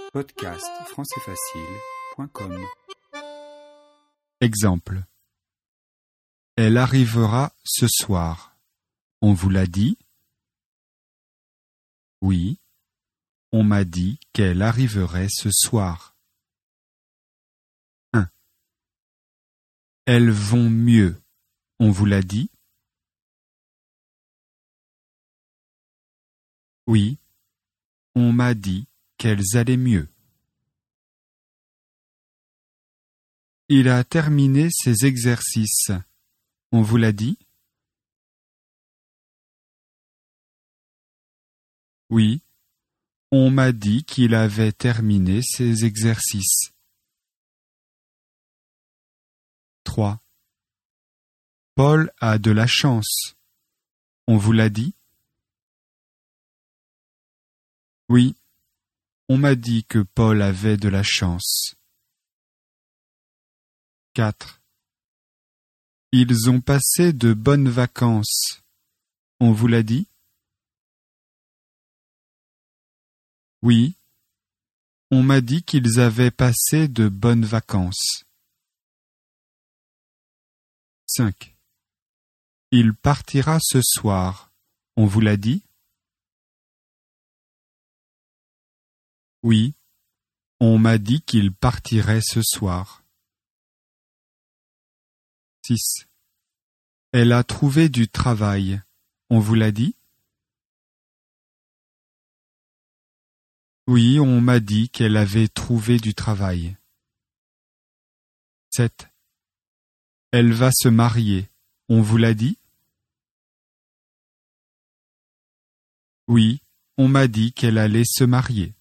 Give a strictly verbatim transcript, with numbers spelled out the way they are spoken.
podcast français facile point com. Exemple. Elle arrivera ce soir. On vous l'a dit? Oui, on m'a dit qu'elle arriverait ce soir. un. Elles vont mieux. On vous l'a dit? Oui, on m'a dit qu'elles allaient mieux. Il a terminé ses exercices. On vous l'a dit? Oui, on m'a dit qu'il avait terminé ses exercices. trois. Paul a de la chance. On vous l'a dit? Oui, on m'a dit que Paul avait de la chance. quatre. Ils ont passé de bonnes vacances. On vous l'a dit? Oui, on m'a dit qu'ils avaient passé de bonnes vacances. cinq. Il partira ce soir. On vous l'a dit? Oui, on m'a dit qu'il partirait ce soir. six. Elle a trouvé du travail. On vous l'a dit? Oui, on m'a dit qu'elle avait trouvé du travail. sept. Elle va se marier. On vous l'a dit? Oui, on m'a dit qu'elle allait se marier.